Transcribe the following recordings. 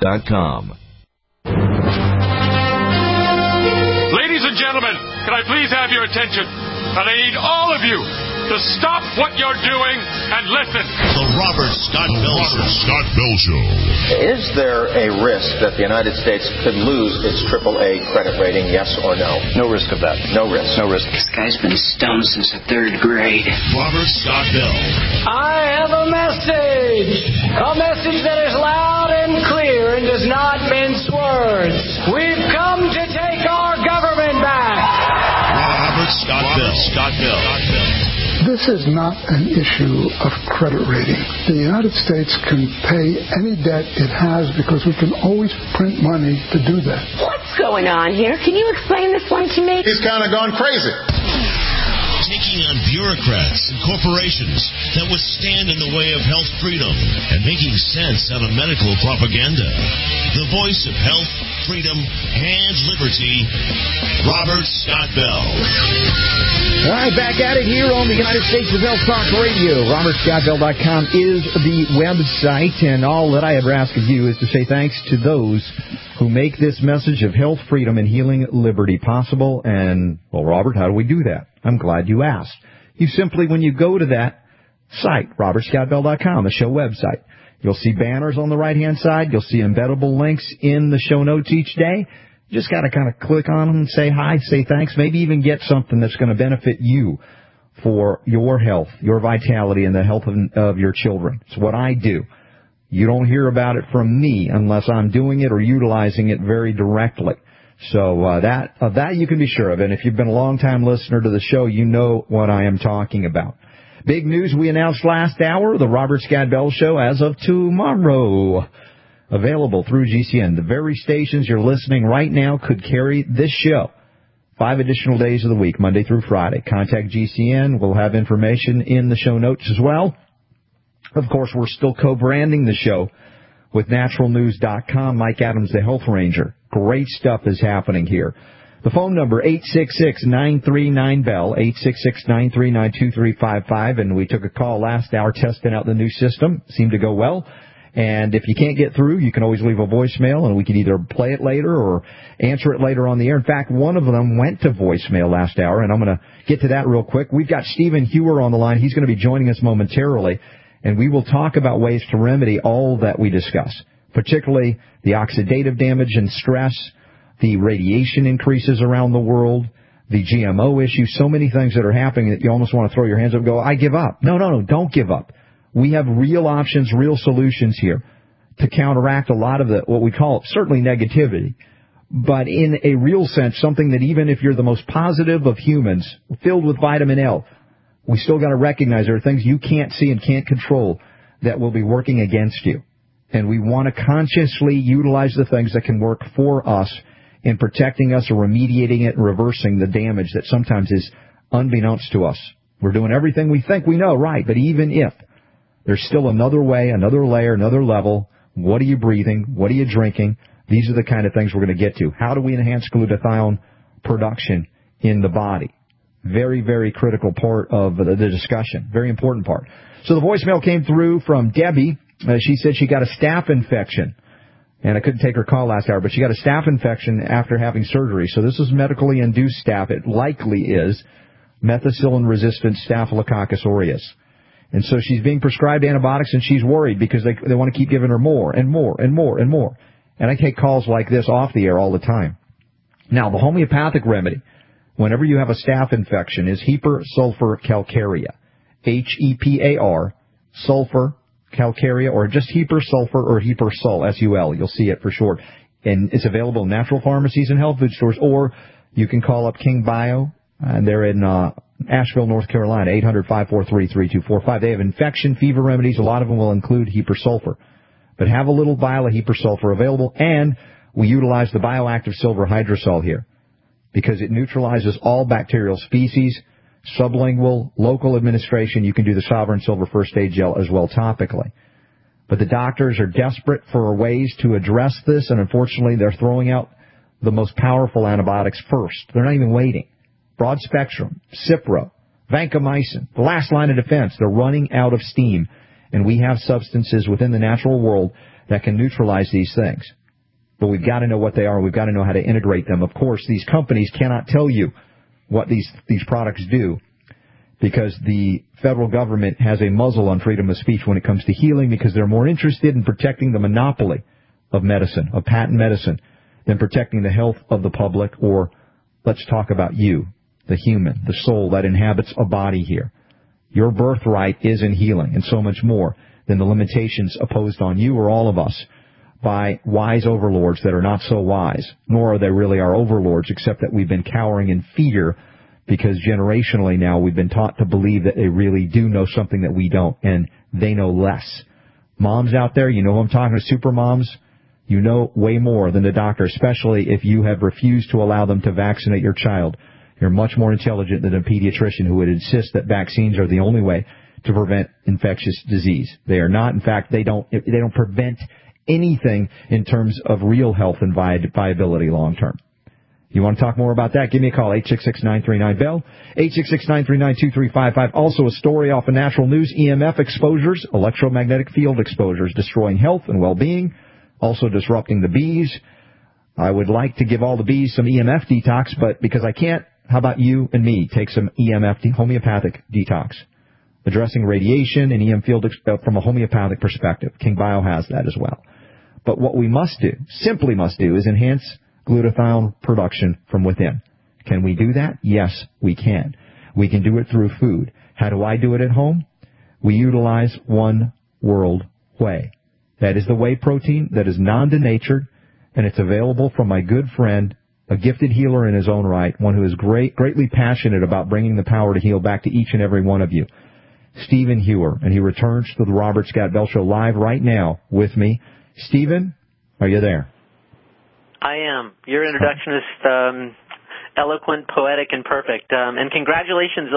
RobertScottBell.com. Ladies and gentlemen, can I please have your attention? And I need all of you to stop what you're doing and listen. The Robert Scott Bell Show. Is there a risk that the United States could lose its AAA credit rating, yes or no? No risk of that. No risk. No risk. This guy's been stoned since the 3rd grade. Robert Scott Bell. I have a message. A message that is loud and clear and does not mince words. We've come to take our government back. Robert Scott Bell. This is not an issue of credit rating. The United States can pay any debt it has because we can always print money to do that. What's going on here? Can you explain this one to me? He's kind of gone crazy. Taking on bureaucrats and corporations that would stand in the way of health freedom and making sense out of medical propaganda. The voice of health, freedom, and liberty, Robert Scott Bell. All right, back at it here on the United States of Health Talk Radio. RobertScottBell.com is the website, and all that I ever ask of you is to say thanks to those who make this message of health, freedom, and healing liberty possible. And, well, Robert, how do we do that? I'm glad you asked. You simply, when you go to that site, RobertScottBell.com, the show website, you'll see banners on the right-hand side. You'll see embeddable links in the show notes each day. You just got to kind of click on them and say hi, say thanks, maybe even get something that's going to benefit you for your health, your vitality, and the health of your children. It's what I do. You don't hear about it from me unless I'm doing it or utilizing it very directly. So that you can be sure of. And if you've been a long-time listener to the show, you know what I am talking about. Big news we announced last hour, the Robert Scott Bell Show as of tomorrow. Available through GCN. The very stations you're listening right now could carry this show 5 additional days of the week, Monday through Friday. Contact GCN. We'll have information in the show notes as well. Of course, we're still co-branding the show with naturalnews.com. Mike Adams, the Health Ranger. Great stuff is happening here. The phone number, 866-939-BELL, 866-939-2355. And we took a call last hour testing out the new system. Seemed to go well. And if you can't get through, you can always leave a voicemail, and we can either play it later or answer it later on the air. In fact, one of them went to voicemail last hour, and I'm going to get to that real quick. We've got Stephen Hewer on the line. He's going to be joining us momentarily, and we will talk about ways to remedy all that we discuss, particularly the oxidative damage and stress, the radiation increases around the world, the GMO issue, so many things that are happening that you almost want to throw your hands up and go, I give up. No, don't give up. We have real options, real solutions here to counteract a lot of what we call certainly negativity, but in a real sense, something that even if you're the most positive of humans, filled with vitamin L, we still got to recognize there are things you can't see and can't control that will be working against you. And we want to consciously utilize the things that can work for us in protecting us or remediating it and reversing the damage that sometimes is unbeknownst to us. We're doing everything we think we know, right, but even if there's still another way, another layer, another level. What are you breathing? What are you drinking? These are the kind of things we're going to get to. How do we enhance glutathione production in the body? Very, very critical part of the discussion. Very important part. So the voicemail came through from Debbie. She said she got a staph infection. And I couldn't take her call last hour, but she got a staph infection after having surgery. So this is medically induced staph. It likely is methicillin-resistant Staphylococcus aureus. And so she's being prescribed antibiotics, and she's worried because they want to keep giving her more and more and more and more. And I take calls like this off the air all the time. Now, the homeopathic remedy, whenever you have a staph infection, is Heper Sulfur Calcarea. H-E-P-A-R, sulfur calcarea, or just Heper Sulfur or Heper Sul, S-U-L. You'll see it for short. And it's available in natural pharmacies and health food stores, or you can call up King Bio, and they're in Asheville, North Carolina, 800-543-3245. They have infection, fever remedies. A lot of them will include Heper Sulfur. But have a little vial of Heper Sulfur available, and we utilize the bioactive silver hydrosol here because it neutralizes all bacterial species, sublingual, local administration. You can do the Sovereign Silver First Aid Gel as well topically. But the doctors are desperate for ways to address this, and unfortunately they're throwing out the most powerful antibiotics first. They're not even waiting. Broad spectrum, Cipro, vancomycin, the last line of defense. They're running out of steam. And we have substances within the natural world that can neutralize these things. But we've got to know what they are. We've got to know how to integrate them. Of course, these companies cannot tell you what these products do because the federal government has a muzzle on freedom of speech when it comes to healing because they're more interested in protecting the monopoly of medicine, of patent medicine, than protecting the health of the public or let's talk about you, the human, the soul that inhabits a body here. Your birthright is in healing and so much more than the limitations imposed on you or all of us by wise overlords that are not so wise, nor are they really our overlords, except that we've been cowering in fear because generationally now we've been taught to believe that they really do know something that we don't, and they know less. Moms out there, you know who I'm talking to, super moms, you know way more than the doctor, especially if you have refused to allow them to vaccinate your child. You're much more intelligent than a pediatrician who would insist that vaccines are the only way to prevent infectious disease. They are not. In fact, they don't prevent anything in terms of real health and viability long term. You want to talk more about that? Give me a call, 866-939-BELL, 866-939-2355. Also a story off of Natural News, EMF exposures, electromagnetic field exposures, destroying health and well-being, also disrupting the bees. I would like to give all the bees some EMF detox, but because I can't, how about you and me take some EMF homeopathic detox, addressing radiation and EM field from a homeopathic perspective. King Bio has that as well. But what we must do, simply must do, is enhance glutathione production from within. Can we do that? Yes, we can. We can do it through food. How do I do it at home? We utilize One World Whey. That is the whey protein that is non-denatured, and it's available from my good friend, a gifted healer in his own right, one who is greatly passionate about bringing the power to heal back to each and every one of you, Stephen Hewer, and he returns to the Robert Scott Bell Show live right now with me. Stephen, are you there? I am. Your introduction is eloquent, poetic, and perfect. And congratulations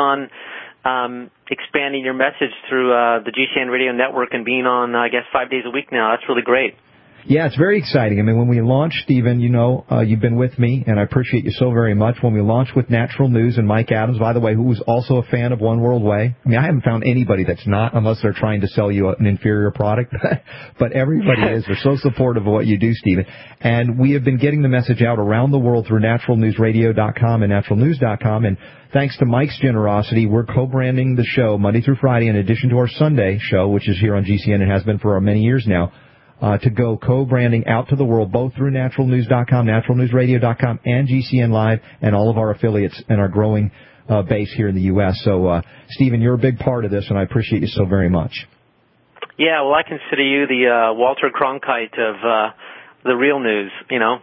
on expanding your message through the GCN Radio Network and being on, 5 days a week now. That's really great. Yeah, it's very exciting. I mean, when we launched, Stephen, you know, you've been with me, and I appreciate you so very much. When we launched with Natural News and Mike Adams, by the way, who was also a fan of One World Whey. I mean, I haven't found anybody that's not, unless they're trying to sell you an inferior product. But everybody is. They're so supportive of what you do, Stephen. And we have been getting the message out around the world through naturalnewsradio.com and naturalnews.com. And thanks to Mike's generosity, we're co-branding the show Monday through Friday in addition to our Sunday show, which is here on GCN and has been for many years now. To go co-branding out to the world, both through naturalnews.com, naturalnewsradio.com, and GCN Live, and all of our affiliates and our growing base here in the U.S. So, Stephen, you're a big part of this, and I appreciate you so very much. Yeah, well, I consider you the Walter Cronkite of the real news, you know.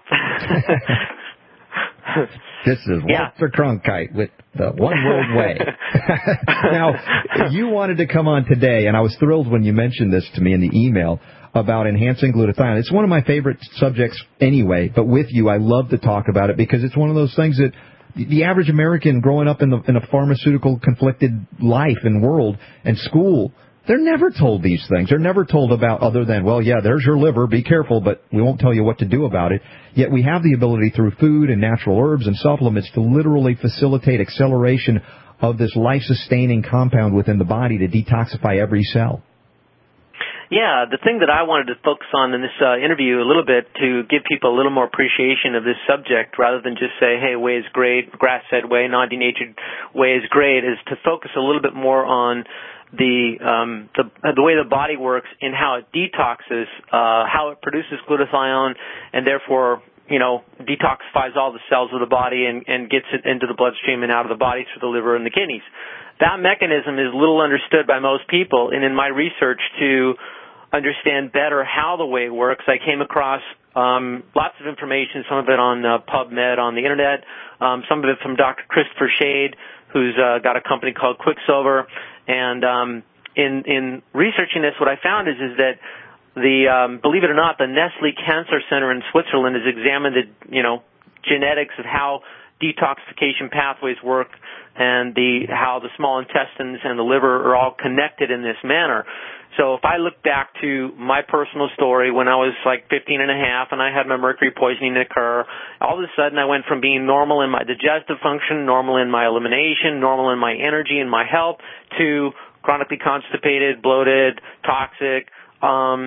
This is Walter Cronkite with the One World Whey. Now, you wanted to come on today, and I was thrilled when you mentioned this to me in the email about enhancing glutathione. It's one of my favorite subjects anyway, but with you, I love to talk about it because it's one of those things that the average American growing up in a pharmaceutical conflicted life and world and school, they're never told these things. They're never told about other than, well, yeah, there's your liver, be careful, but we won't tell you what to do about it. Yet we have the ability through food and natural herbs and supplements to literally facilitate acceleration of this life-sustaining compound within the body to detoxify every cell. Yeah, the thing that I wanted to focus on in this interview a little bit to give people a little more appreciation of this subject rather than just say, hey, whey is great, grass-fed whey, non-denatured whey is great, is to focus a little bit more on the way the body works and how it detoxes, how it produces glutathione and therefore, you know, detoxifies all the cells of the body and gets it into the bloodstream and out of the body through the liver and the kidneys. That mechanism is little understood by most people, and in my research to understand better how the whey works, I came across lots of information, some of it on PubMed on the Internet, some of it from Dr. Christopher Shade, who's got a company called Quicksilver. And in researching this, what I found is that believe it or not, the Nestle Cancer Center in Switzerland has examined the, genetics of how detoxification pathways work and how the small intestines and the liver are all connected in this manner. So if I look back to my personal story when I was like 15 and a half and I had my mercury poisoning occur, all of a sudden I went from being normal in my digestive function, normal in my elimination, normal in my energy and my health, to chronically constipated, bloated, toxic,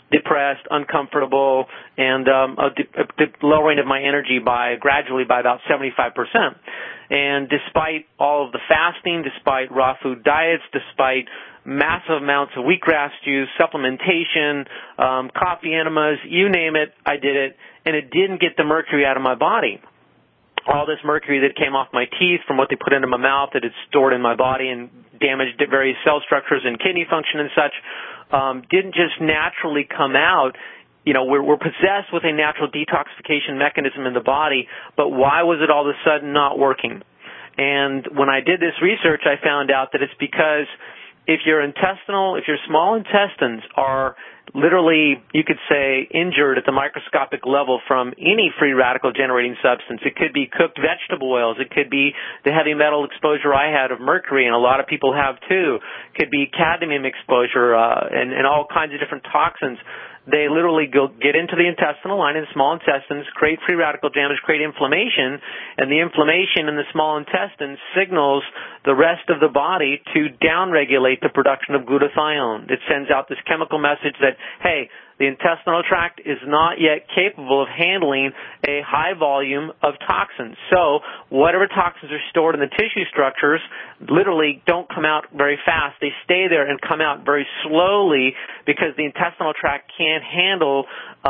depressed, uncomfortable, and a lowering of my energy gradually by about 75%. And despite all of the fasting, despite raw food diets, despite massive amounts of wheatgrass juice, supplementation, coffee enemas, you name it, I did it, and it didn't get the mercury out of my body. All this mercury that came off my teeth from what they put into my mouth that had stored in my body and damaged various cell structures and kidney function and such didn't just naturally come out. You know, we're possessed with a natural detoxification mechanism in the body, but why was it all of a sudden not working? And when I did this research, I found out that it's because if your small intestines are literally, you could say, injured at the microscopic level from any free radical generating substance. It could be cooked vegetable oils. It could be the heavy metal exposure I had of mercury, and a lot of people have too. It could be cadmium exposure and all kinds of different toxins. They literally get into the intestinal lining, the small intestines, create free radical damage, create inflammation, and the inflammation in the small intestines signals the rest of the body to downregulate the production of glutathione. It sends out this chemical message that, hey, the intestinal tract is not yet capable of handling a high volume of toxins. So whatever toxins are stored in the tissue structures literally don't come out very fast. They stay there and come out very slowly because the intestinal tract can't handle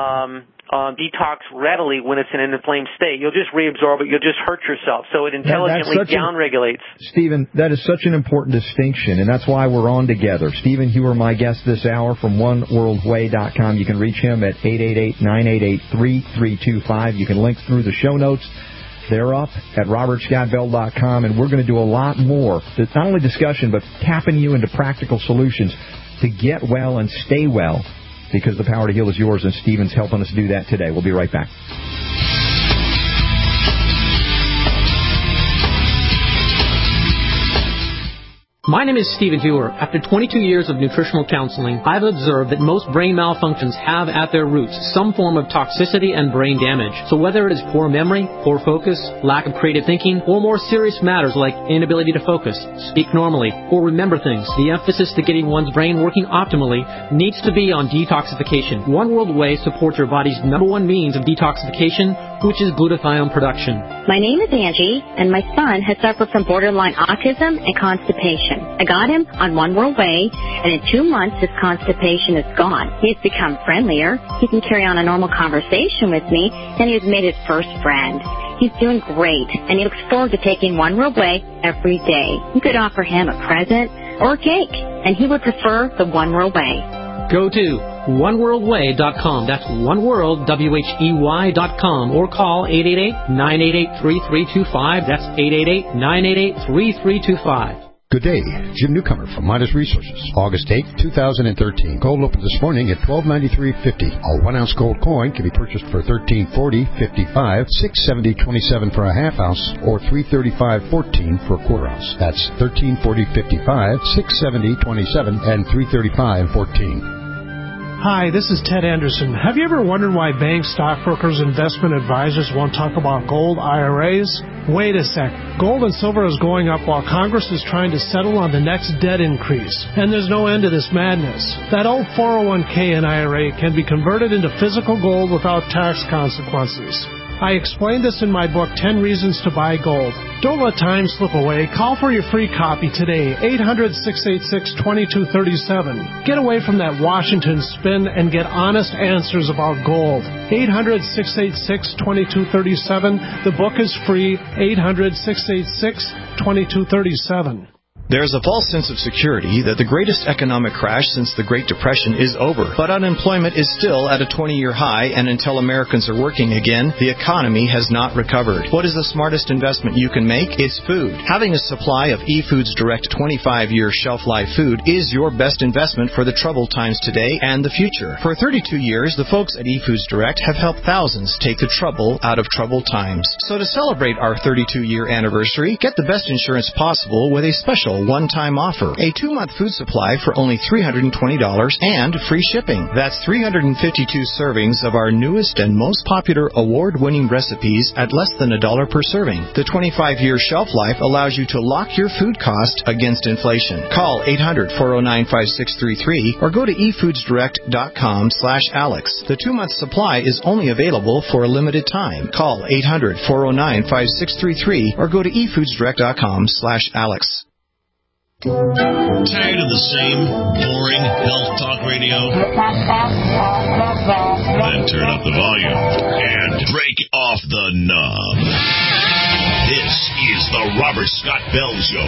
detox readily when it's in an inflamed state. You'll just reabsorb it. You'll just hurt yourself. So it intelligently downregulates. Stephen, that is such an important distinction, and that's why we're on together. Stephen Hewer, my guest this hour from OneWorldWay.com. You can reach him at 888-988-3325. You can link through the show notes. They're up at RobertScottBell.com, and we're going to do a lot more. It's not only discussion, but tapping you into practical solutions to get well and stay well, because the power to heal is yours, and Stephen's helping us do that today. We'll be right back. My name is Stephen Hewer. After 22 years of nutritional counseling, I've observed that most brain malfunctions have at their roots some form of toxicity and brain damage. So whether it is poor memory, poor focus, lack of creative thinking, or more serious matters like inability to focus, speak normally, or remember things, the emphasis to getting one's brain working optimally needs to be on detoxification. One World Way supports your body's #1 means of detoxification, which is glutathione production. My name is Angie, and my son has suffered from borderline autism and constipation. I got him on One World Way, and in 2 months his constipation is gone. He's become friendlier, he can carry on a normal conversation with me, and he has made his first friend. He's doing great, and he looks forward to taking One World Way every day. You could offer him a present or a cake, and he would prefer the One World Way. Go to OneWorldWay.com. That's OneWorldWHEY.com, or call 888-988-3325. That's 888-988-3325. Good day. Jim Newcomer from Midas Resources. August 8, 2013. Gold opened this morning at $1293.50. A 1-ounce gold coin can be purchased for $1340.55, $670.27 for a half ounce, or $335.14 for a quarter ounce. That's $1340.55, $670.27, and $335.14. Hi, this is Ted Anderson. Have you ever wondered why banks, stockbrokers, investment advisors won't talk about gold IRAs? Wait a sec. Gold and silver is going up while Congress is trying to settle on the next debt increase. And there's no end to this madness. That old 401k and IRA can be converted into physical gold without tax consequences. I explained this in my book, 10 Reasons to Buy Gold. Don't let time slip away. Call for your free copy today, 800-686-2237. Get away from that Washington spin and get honest answers about gold. 800-686-2237. The book is free, 800-686-2237. There is a false sense of security that the greatest economic crash since the Great Depression is over. But unemployment is still at a 20-year high, and until Americans are working again, the economy has not recovered. What is the smartest investment you can make? It's food. Having a supply of eFoods Direct 25-year shelf-life food is your best investment for the troubled times today and the future. For 32 years, the folks at eFoods Direct have helped thousands take the trouble out of troubled times. So to celebrate our 32-year anniversary, get the best insurance possible with a special special one-time offer. A 2-month food supply for only $320 and free shipping. That's 352 servings of our newest and most popular award-winning recipes at less than $1 per serving. The 25-year shelf life allows you to lock your food cost against inflation. Call 800-409-5633 or go to efoodsdirect.com/Alex. The 2-month supply is only available for a limited time. Call 800-409-5633 or go to efoodsdirect.com/Alex. Tired of the same boring health talk radio? Then turn up the volume and break off the knob. This is the Robert Scott Bell Show.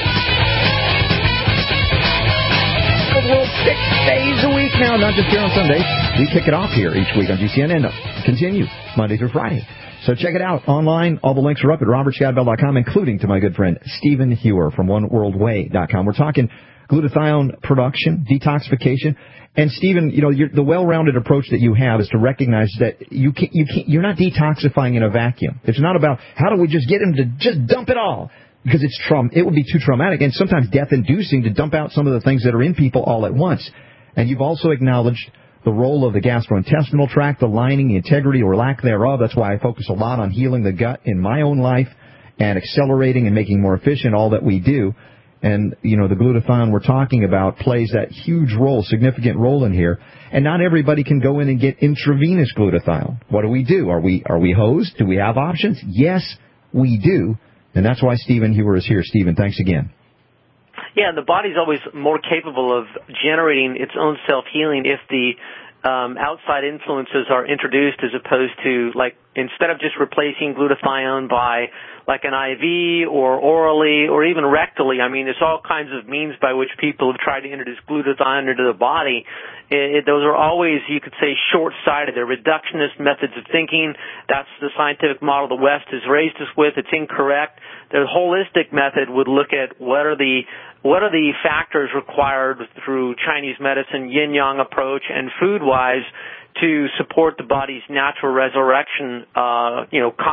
6 days a week now, not just here on Sundays. We kick it off here each week on GCN and continue Monday through Friday. So check it out online. All the links are up at robertscottbell.com, including to my good friend Stephen Hewer from OneWorldWay.com. We're talking glutathione production, detoxification. And Stephen, the well-rounded approach that you have is to recognize that you're not detoxifying in a vacuum. It's not about how do we just get him to just dump it all, because it would be too traumatic and sometimes death-inducing to dump out some of the things that are in people all at once. And you've also acknowledged the role of the gastrointestinal tract, the lining, the integrity or lack thereof. That's why I focus a lot on healing the gut in my own life and accelerating and making more efficient all that we do. And, the glutathione we're talking about plays that huge role, significant role in here. And not everybody can go in and get intravenous glutathione. What do? Are we hosed? Do we have options? Yes, we do. And that's why Stephen Hewer is here. Stephen, thanks again. Yeah, the body's always more capable of generating its own self-healing if the outside influences are introduced, as opposed to, instead of just replacing glutathione by an IV or orally or even rectally. I mean, there's all kinds of means by which people have tried to introduce glutathione into the body. Those are always, you could say, short-sighted. They're reductionist methods of thinking. That's the scientific model the West has raised us with. It's incorrect. The holistic method would look at what are the factors required through Chinese medicine, yin-yang approach, and food-wise to support the body's natural resurrection, help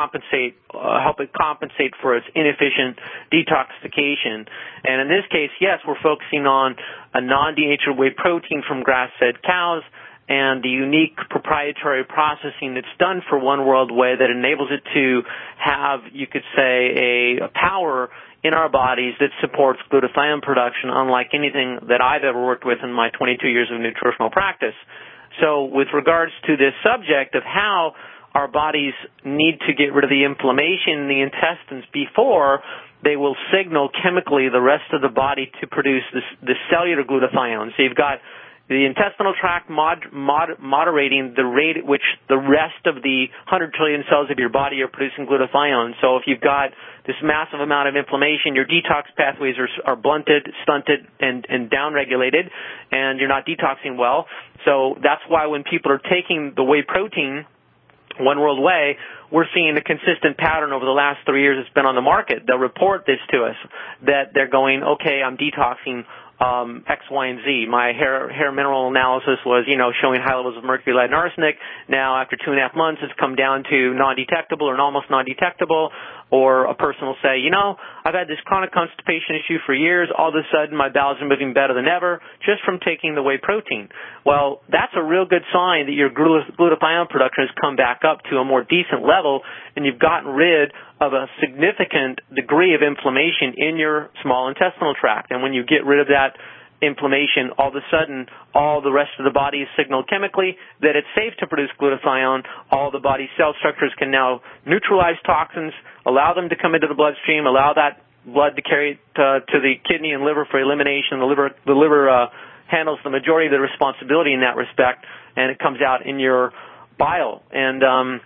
it compensate for its inefficient detoxification. And in this case, yes, we're focusing on a non-denatured whey protein from grass-fed cows and the unique proprietary processing that's done for One World Whey that enables it to have, you could say, a power in our bodies that supports glutathione production, unlike anything that I've ever worked with in my 22 years of nutritional practice. So with regards to this subject of how our bodies need to get rid of the inflammation in the intestines before they will signal chemically the rest of the body to produce the cellular glutathione. So you've got the intestinal tract moderating the rate at which the rest of the 100 trillion cells of your body are producing glutathione. So if you've got this massive amount of inflammation, your detox pathways are blunted, stunted, and downregulated, and you're not detoxing well. So that's why when people are taking the whey protein, One World Whey, we're seeing a consistent pattern over the last 3 years it's been on the market. They'll report this to us, that they're going, okay, I'm detoxing X, Y, and Z. My hair mineral analysis was, showing high levels of mercury, lead, and arsenic. Now, after 2.5 months, it's come down to non-detectable or almost non-detectable. Or a person will say, I've had this chronic constipation issue for years. All of a sudden, my bowels are moving better than ever just from taking the whey protein. Well, that's a real good sign that your glutathione production has come back up to a more decent level, and you've gotten rid of a significant degree of inflammation in your small intestinal tract. And when you get rid of that inflammation, all of a sudden, all the rest of the body is signaled chemically that it's safe to produce glutathione. All the body's cell structures can now neutralize toxins, allow them to come into the bloodstream, allow that blood to carry to the kidney and liver for elimination. The liver handles the majority of the responsibility in that respect, and it comes out in your bile. And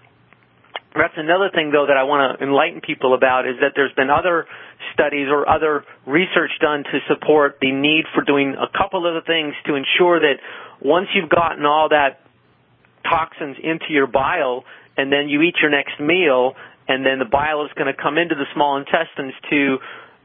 that's another thing, though, that I want to enlighten people about, is that there's been other studies or other research done to support the need for doing a couple of other things to ensure that once you've gotten all that toxins into your bile and then you eat your next meal and then the bile is going to come into the small intestines to,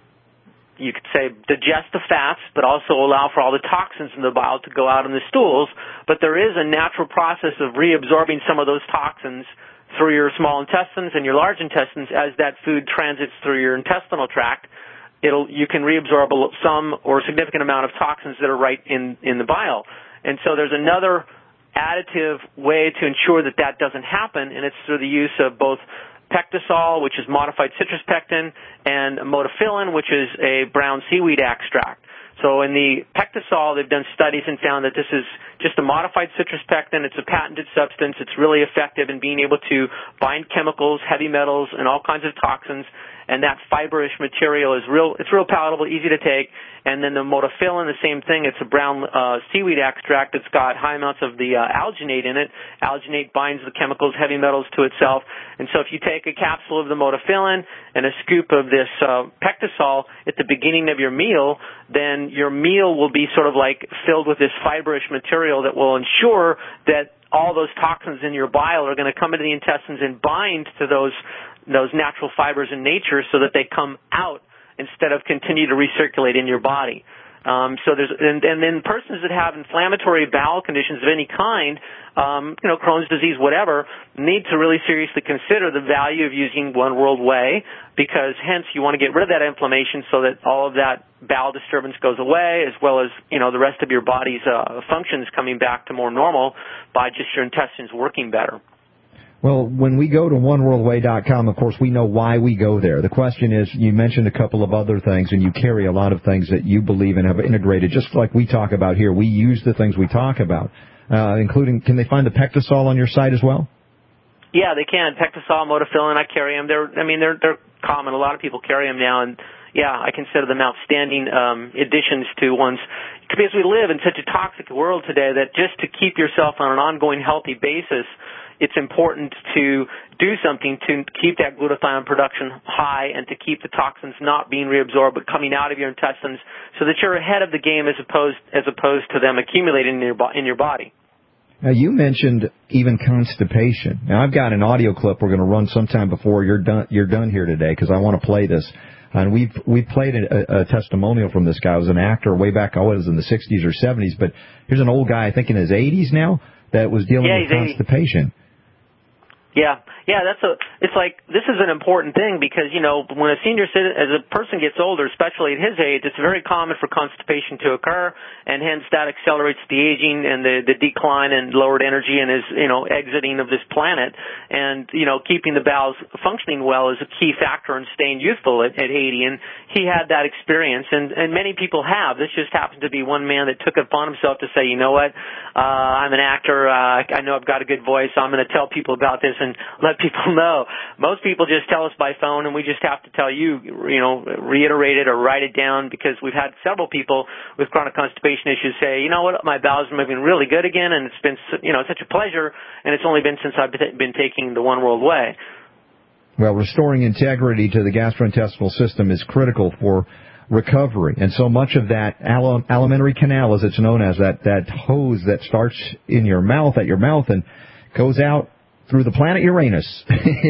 you could say, digest the fats, but also allow for all the toxins in the bile to go out in the stools. But there is a natural process of reabsorbing some of those toxins through your small intestines and your large intestines as that food transits through your intestinal tract. you can reabsorb some or a significant amount of toxins that are right in the bile. And so there's another additive way to ensure that that doesn't happen, and it's through the use of both Pectisol, which is modified citrus pectin, and Modafinil, which is a brown seaweed extract. So in the Pectisol, they've done studies and found that this is just a modified citrus pectin. It's a patented substance. It's really effective in being able to bind chemicals, heavy metals, and all kinds of toxins. And that fiberish material is it's real palatable, easy to take. And then the Modafinil, the same thing. It's a brown seaweed extract that's got high amounts of the alginate in it. Alginate binds the chemicals, heavy metals to itself. And so if you take a capsule of the Modafinil and a scoop of this Pectisol at the beginning of your meal, then your meal will be sort of like filled with this fiberish material that will ensure that all those toxins in your bile are going to come into the intestines and bind to those natural fibers in nature so that they come out instead of continue to recirculate in your body. So there's, and then persons that have inflammatory bowel conditions of any kind, Crohn's disease, whatever, need to really seriously consider the value of using One World Whey, because hence you want to get rid of that inflammation so that all of that bowel disturbance goes away, as well as, the rest of your body's functions coming back to more normal by just your intestines working better. Well, when we go to oneworldway.com, of course, we know why we go there. The question is, you mentioned a couple of other things, and you carry a lot of things that you believe in, have integrated, just like we talk about here. We use the things we talk about, including, can they find the Pectisol on your site as well? Yeah, they can. Pectisol, Modafinil, and I carry them. They're common. A lot of people carry them now, and yeah, I consider them outstanding additions to one's, because we live in such a toxic world today that just to keep yourself on an ongoing healthy basis, it's important to do something to keep that glutathione production high and to keep the toxins not being reabsorbed but coming out of your intestines, so that you're ahead of the game as opposed to them accumulating in your body. Now, you mentioned even constipation. Now, I've got an audio clip we're going to run sometime before you're done here today, because I want to play this. And we've played a testimonial from this guy. It was an actor way back, it was in the 60s or 70s, but here's an old guy, I think in his 80s now, that was dealing with constipation. 80. Yeah, it's like, this is an important thing because, when a senior citizen, as a person gets older, especially at his age, it's very common for constipation to occur, and hence that accelerates the aging and the decline and lowered energy and his, exiting of this planet. And, keeping the bowels functioning well is a key factor in staying youthful at 80. And he had that experience, and many people have. This just happened to be one man that took it upon himself to say, you know what, I'm an actor, I know I've got a good voice, so I'm going to tell people about this and let people know. Most people just tell us by phone, and we just have to tell you, reiterate it or write it down, because we've had several people with chronic constipation issues say, you know what, my bowels are moving really good again, and it's been, such a pleasure, and it's only been since I've been taking the One World Whey. Well, restoring integrity to the gastrointestinal system is critical for recovery, and so much of that alimentary canal, as it's known as, that hose that starts in your mouth, at your mouth, and goes out through the planet Uranus,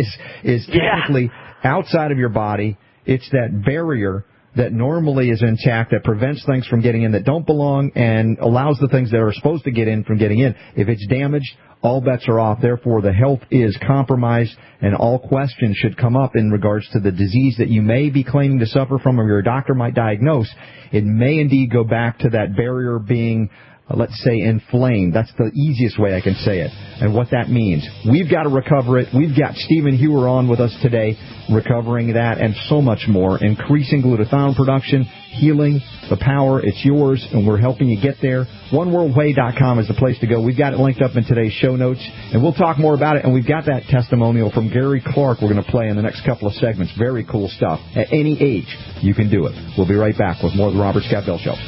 is technically outside of your body. It's that barrier that normally is intact, that prevents things from getting in that don't belong, and allows the things that are supposed to get in from getting in. If it's damaged, all bets are off. Therefore, the health is compromised, and all questions should come up in regards to the disease that you may be claiming to suffer from, or your doctor might diagnose. It may indeed go back to that barrier being, let's say, inflamed. That's the easiest way I can say it, and what that means. We've got to recover it. We've got Stephen Hewer on with us today, recovering that and so much more, increasing glutathione production, healing, the power. It's yours, and we're helping you get there. OneWorldWay.com is the place to go. We've got it linked up in today's show notes, and we'll talk more about it. And we've got that testimonial from Gary Clark we're going to play in the next couple of segments. Very cool stuff. At any age, you can do it. We'll be right back with more of the Robert Scott Bell Show.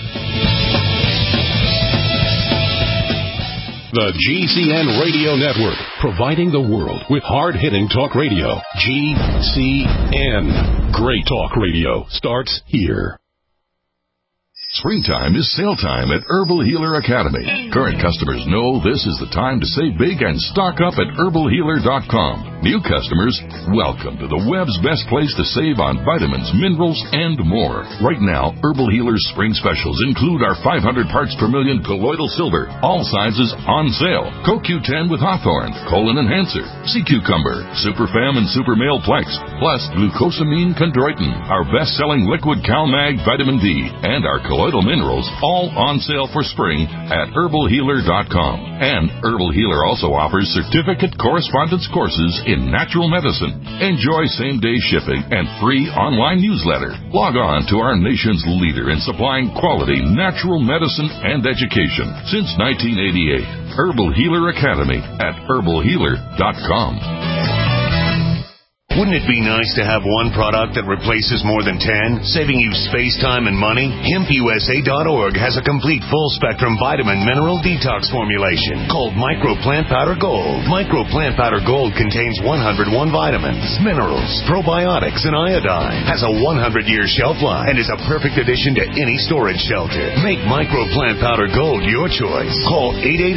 The GCN Radio Network, providing the world with hard-hitting talk radio. GCN. Great talk radio starts here. Springtime is sale time at Herbal Healer Academy. Current customers know this is the time to save big and stock up at herbalhealer.com. New customers, welcome to the web's best place to save on vitamins, minerals, and more. Right now, Herbal Healer's spring specials include our 500 parts per million colloidal silver, all sizes on sale. CoQ10 with Hawthorne, Colon Enhancer, Sea Cucumber, Superfam and Super Male Plex, plus Glucosamine Chondroitin, our best-selling liquid CalMag Vitamin D, and our colloidal minerals, all on sale for spring at herbalhealer.com. And Herbal Healer also offers certificate correspondence courses in natural medicine. Enjoy same-day shipping and free online newsletter. Log on to our nation's leader in supplying quality natural medicine and education since 1988. Herbal Healer Academy at herbalhealer.com. Wouldn't it be nice to have one product that replaces more than 10, saving you space, time, and money? HempUSA.org has a complete full-spectrum vitamin mineral detox formulation called Micro Plant Powder Gold. Micro Plant Powder Gold contains 101 vitamins, minerals, probiotics, and iodine. Has a 100-year shelf life and is a perfect addition to any storage shelter. Make Micro Plant Powder Gold your choice. Call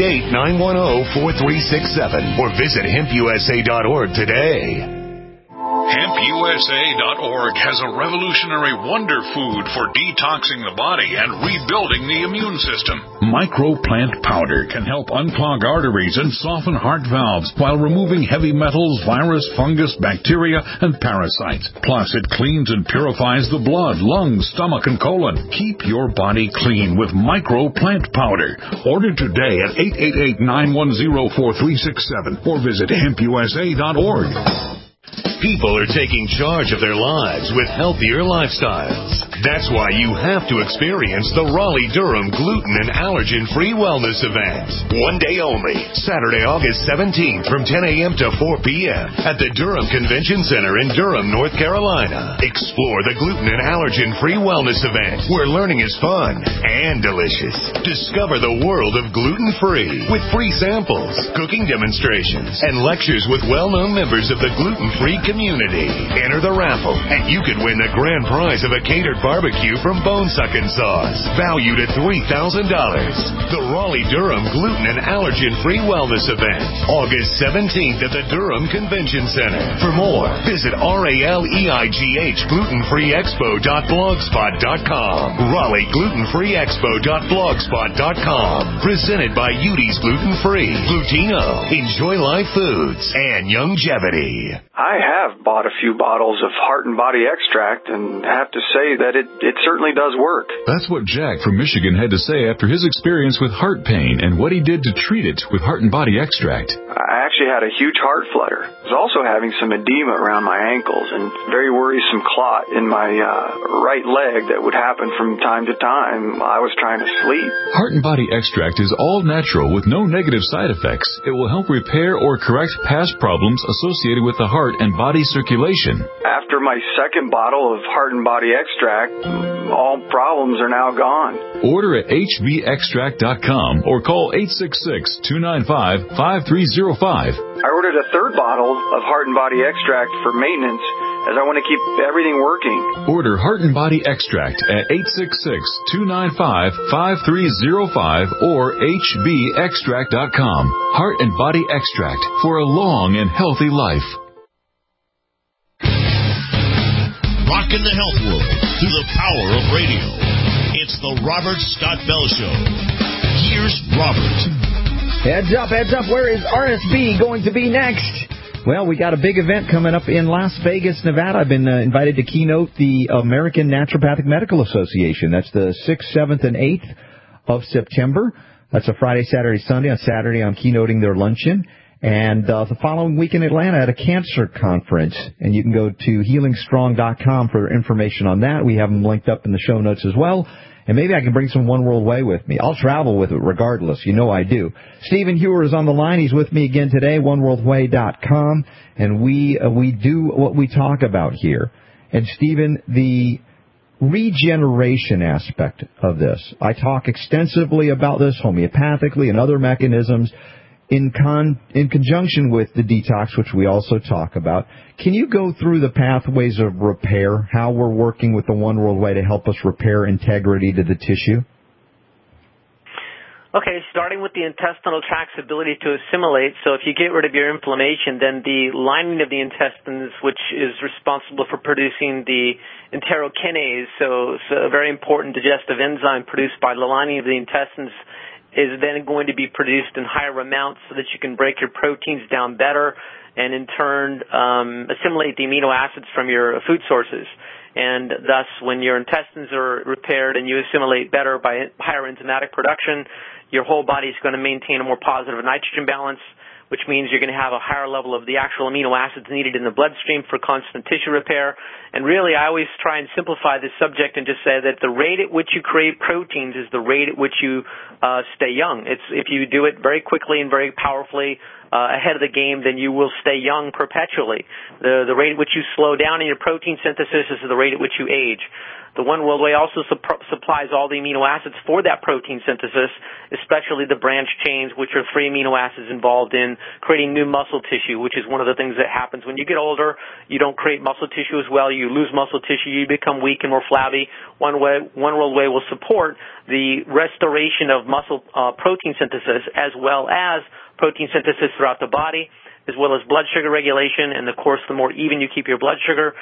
888-910-4367 or visit HempUSA.org today. HempUSA.org has a revolutionary wonder food for detoxing the body and rebuilding the immune system. Micro Plant Powder can help unclog arteries and soften heart valves while removing heavy metals, virus, fungus, bacteria, and parasites. Plus, it cleans and purifies the blood, lungs, stomach, and colon. Keep your body clean with Micro Plant Powder. Order today at 888-910-4367 or visit HempUSA.org. People are taking charge of their lives with healthier lifestyles. That's why you have to experience the Raleigh-Durham Gluten and Allergen-Free Wellness Event. One day only, Saturday, August 17th from 10 a.m. to 4 p.m. at the Durham Convention Center in Durham, North Carolina. Explore the Gluten and Allergen-Free Wellness Event, where learning is fun and delicious. Discover the world of gluten-free with free samples, cooking demonstrations, and lectures with well-known members of the gluten-free community. Enter the raffle, and you could win the grand prize of a catered barbecue from Bone Suckin' Sauce, valued at $3,000. The Raleigh-Durham Gluten and Allergen-Free Wellness Event, August 17th at the Durham Convention Center. For more, visit RALEIGHGlutenfreeexpo.blogspot.com. RaleighGlutenFreeExpo.blogspot.com. Presented by Udi's Gluten Free, Glutino, Enjoy Life Foods, and Youngevity. I have bought a few bottles of Heart and Body Extract and have to say that it certainly does work. That's what Jack from Michigan had to say after his experience with heart pain and what he did to treat it with Heart and Body Extract. I actually had a huge heart flutter. I was also having some edema around my ankles and very worrisome clot in my right leg that would happen from time to time while I was trying to sleep. Heart and Body Extract is all natural with no negative side effects. It will help repair or correct past problems associated with the heart and body circulation. After my second bottle of Heart and Body Extract, all problems are now gone. Order at hvextract.com or call 866-295-5305. I ordered a third bottle of Heart and Body Extract for maintenance as I want to keep everything working. Order Heart and Body Extract at 866-295-5305 or hvextract.com. Heart and Body Extract for a long and healthy life. Rockin' the health world through the power of radio. It's the Robert Scott Bell Show. Here's Robert. Heads up. Where is RSB going to be next? Well, we got a big event coming up in Las Vegas, Nevada. I've been invited to keynote the American Naturopathic Medical Association. That's the 6th, 7th, and 8th of September. That's a Friday, Saturday, Sunday. On Saturday, I'm keynoting their luncheon. And the following week in Atlanta at a cancer conference. And you can go to healingstrong.com for information on that. We have them linked up in the show notes as well. And maybe I can bring some One World Way with me. I'll travel with it regardless. You know I do. Stephen Hewer is on the line. He's with me again today, oneworldway.com. And we do what we talk about here. And Stephen, the regeneration aspect of this, I talk extensively about this homeopathically and other mechanisms in conjunction with the detox, which we also talk about. Can you go through the pathways of repair, how we're working with the One World Way to help us repair integrity to the tissue? Okay, starting with the intestinal tract's ability to assimilate. So if you get rid of your inflammation, then the lining of the intestines, which is responsible for producing the enterokinase, so a very important digestive enzyme produced by the lining of the intestines, is then going to be produced in higher amounts so that you can break your proteins down better and in turn assimilate the amino acids from your food sources. And thus, when your intestines are repaired and you assimilate better by higher enzymatic production, your whole body is going to maintain a more positive nitrogen balance, which means you're going to have a higher level of the actual amino acids needed in the bloodstream for constant tissue repair. And really, I always try and simplify this subject and just say that the rate at which you create proteins is the rate at which you stay young. If you do it very quickly and very powerfully ahead of the game, then you will stay young perpetually. The rate at which you slow down in your protein synthesis is the rate at which you age. The One World Way also supplies all the amino acids for that protein synthesis, especially the branched chains, which are 3 amino acids involved in creating new muscle tissue, which is one of the things that happens when you get older. You don't create muscle tissue as well. You lose muscle tissue. You become weak and more flabby. One World Way will support the restoration of muscle protein synthesis as well as protein synthesis throughout the body, as well as blood sugar regulation. And, of course, the more even you keep your blood sugar,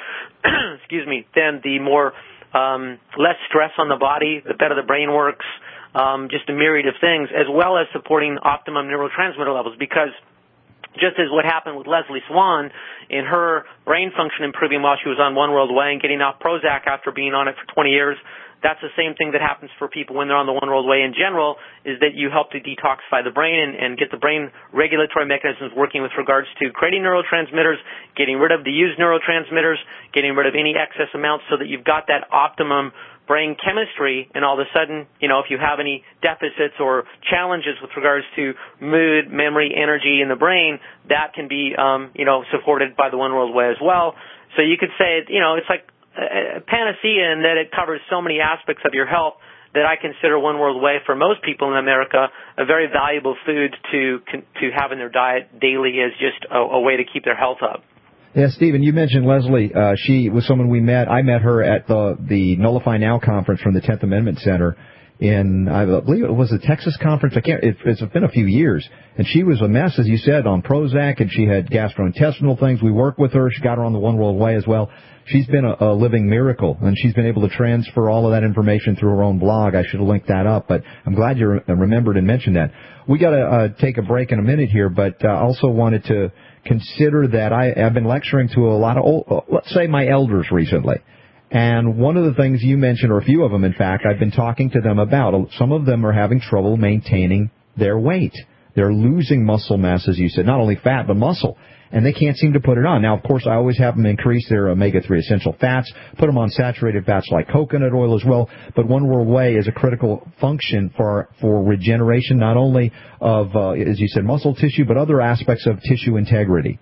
then the more less stress on the body, the better the brain works, just a myriad of things, as well as supporting optimum neurotransmitter levels. Because just as what happened with Leslie Swan in her brain function improving while she was on One World Way and getting off Prozac after being on it for 20 years, that's the same thing that happens for people when they're on the One World Way in general, is that you help to detoxify the brain and get the brain regulatory mechanisms working with regards to creating neurotransmitters, getting rid of the used neurotransmitters, getting rid of any excess amounts so that you've got that optimum brain chemistry, and all of a sudden, if you have any deficits or challenges with regards to mood, memory, energy in the brain, that can be, supported by the One World Way as well. So you could say, it's like a panacea in that it covers so many aspects of your health that I consider One World Way for most people in America a very valuable food to have in their diet daily as just a way to keep their health up. Yeah, Stephen, you mentioned Leslie. She was someone we met. I met her at the Nullify Now conference from the 10th Amendment Center in, I believe it was the Texas conference. It's been a few years. And she was a mess, as you said, on Prozac, and she had gastrointestinal things. We worked with her. She got her on the One World Way as well. She's been a living miracle, and she's been able to transfer all of that information through her own blog. I should have linked that up, but I'm glad you remembered and mentioned that. We got to take a break in a minute here, but I also wanted to consider that I've been lecturing to a lot of, let's say, my elders recently. And one of the things you mentioned, or a few of them, in fact, I've been talking to them about, some of them are having trouble maintaining their weight. They're losing muscle mass, as you said, not only fat, but muscle. And they can't seem to put it on. Now, of course, I always have them increase their omega-3 essential fats, put them on saturated fats like coconut oil as well. But One World Way is a critical function for regeneration, not only of, as you said, muscle tissue, but other aspects of tissue integrity.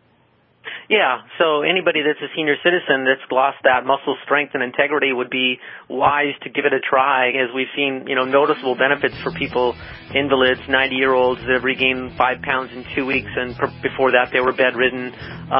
Yeah, so anybody that's a senior citizen that's lost that muscle strength and integrity would be wise to give it a try, as we've seen, noticeable benefits for people, invalids, 90-year-olds that have regained 5 pounds in 2 weeks, and before that they were bedridden.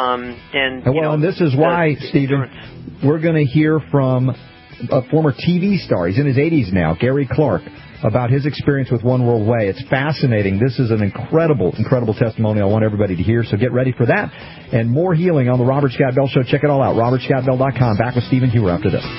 And this is why, Stephen, we're going to hear from a former TV star. He's in his 80s now, Gary Clark, about his experience with One World Way. It's fascinating. This is an incredible, incredible testimony I want everybody to hear, so get ready for that. And more healing on the Robert Scott Bell Show. Check it all out, robertscottbell.com. Back with Stephen Hewer after this.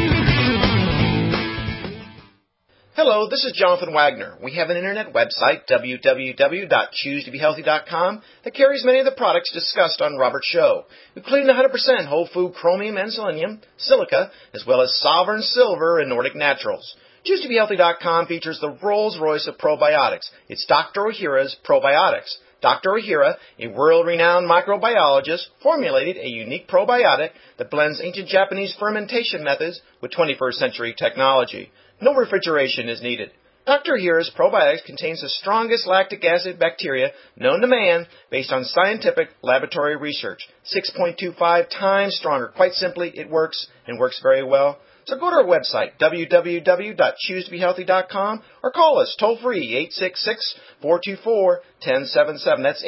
Hello, this is Jonathan Wagner. We have an internet website, www.choosetobehealthy.com, that carries many of the products discussed on Robert's show, including 100% whole food chromium and selenium, silica, as well as Sovereign Silver and Nordic Naturals. ChooseToBeHealthy.com features the Rolls-Royce of probiotics. It's Dr. Ohhira's Probiotics. Dr. Ohhira, a world-renowned microbiologist, formulated a unique probiotic that blends ancient Japanese fermentation methods with 21st century technology. No refrigeration is needed. Dr. Ohhira's probiotics contains the strongest lactic acid bacteria known to man based on scientific laboratory research. 6.25 times stronger. Quite simply, it works and works very well. So go to our website, www.choosetobehealthy.com, or call us toll-free, 866-424-1077. That's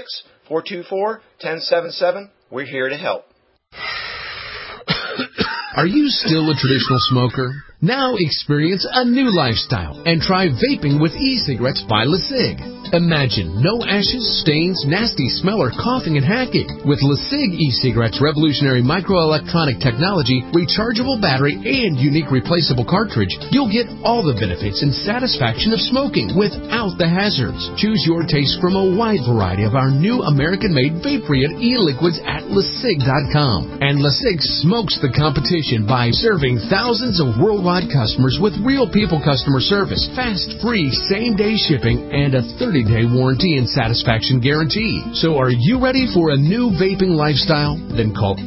866-424-1077. We're here to help. Are you still a traditional smoker? Now experience a new lifestyle and try vaping with e-cigarettes by LeSig. Imagine no ashes, stains, nasty smell, or coughing and hacking. With LeSig e-cigarettes' revolutionary microelectronic technology, rechargeable battery, and unique replaceable cartridge, you'll get all the benefits and satisfaction of smoking without the hazards. Choose your taste from a wide variety of our new American-made vape-free e-liquids at LeSig.com. And LeSig smokes the competition by serving thousands of worldwide customers with real people customer service, fast, free, same-day shipping, and a 30-day warranty and satisfaction guarantee. So are you ready for a new vaping lifestyle? Then call